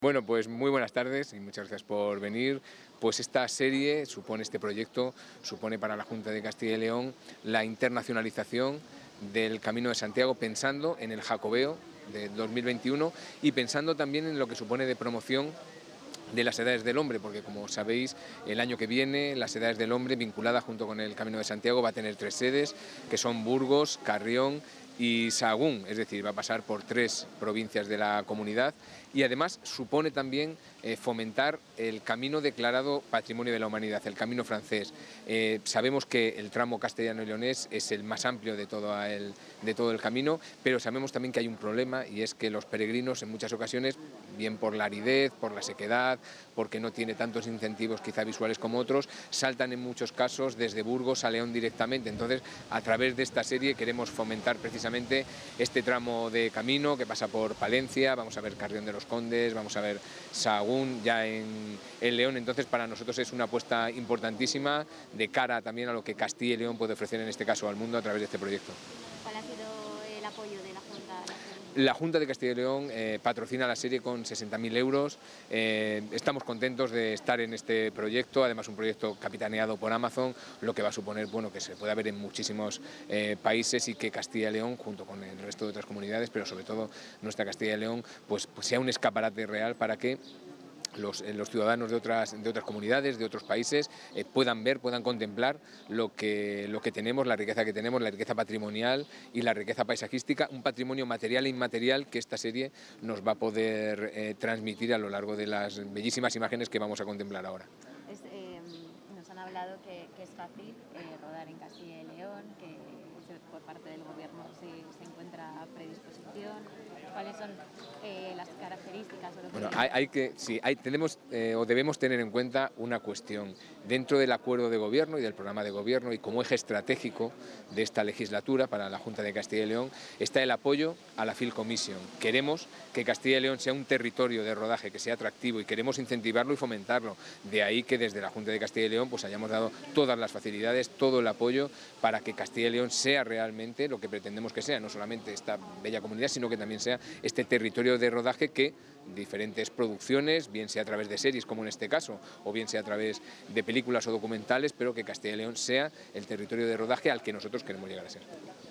Bueno, pues muy buenas tardes y muchas gracias por venir. Pues esta serie supone, este proyecto supone para la Junta de Castilla y León la internacionalización del Camino de Santiago, pensando en el Jacobeo de 2021 y pensando también en lo que supone de promoción de las Edades del Hombre, porque como sabéis, el año que viene las Edades del Hombre, vinculada junto con el Camino de Santiago, va a tener 3 sedes, que son Burgos, Carrión y Sahagún, es decir, va a pasar por 3 provincias de la comunidad, y además supone también fomentar el camino declarado Patrimonio de la Humanidad, el Camino francés. Sabemos que el tramo castellano y leonés es el más amplio de todo el camino, pero sabemos también que hay un problema, y es que los peregrinos en muchas ocasiones, bien por la aridez, por la sequedad, porque no tiene tantos incentivos quizá visuales como otros, saltan en muchos casos desde Burgos a León directamente. Entonces, a través de esta serie queremos fomentar precisamente este tramo de camino que pasa por Palencia, vamos a ver Carrión de los Condes, vamos a ver Sahagún ya en León. Entonces, para nosotros es una apuesta importantísima de cara también a lo que Castilla y León puede ofrecer en este caso al mundo a través de este proyecto. ¿Cuál ha sido el apoyo de la Junta a la serie? La Junta de Castilla y León patrocina la serie con 60.000 euros. Estamos contentos de estar en este proyecto, además un proyecto capitaneado por Amazon, lo que va a suponer, bueno, que se pueda ver en muchísimos países, y que Castilla y León, junto con el resto de otras comunidades, pero sobre todo nuestra Castilla y León, pues sea un escaparate real para que los ciudadanos de otras comunidades, de otros países, puedan ver, puedan contemplar lo que tenemos, la riqueza que tenemos, la riqueza patrimonial y la riqueza paisajística, un patrimonio material e inmaterial que esta serie nos va a poder transmitir a lo largo de las bellísimas imágenes que vamos a contemplar ahora. Nos han hablado que es fácil rodar en Castilla y León, que por parte del gobierno se encuentra predisposición. ¿Cuáles son las características o lo que... Bueno, tenemos o debemos tener en cuenta una cuestión. Dentro del acuerdo de gobierno y del programa de gobierno, y como eje estratégico de esta legislatura para la Junta de Castilla y León, está el apoyo a la Film Commission. Queremos que Castilla y León sea un territorio de rodaje, que sea atractivo, y queremos incentivarlo y fomentarlo. De ahí que desde la Junta de Castilla y León pues hayamos dado todas las facilidades, todo el apoyo para que Castilla y León sea realmente lo que pretendemos que sea, no solamente esta bella comunidad, sino que también sea este territorio de rodaje que diferentes producciones, bien sea a través de series como en este caso, o bien sea a través de películas o documentales, pero que Castilla y León sea el territorio de rodaje al que nosotros queremos llegar a ser.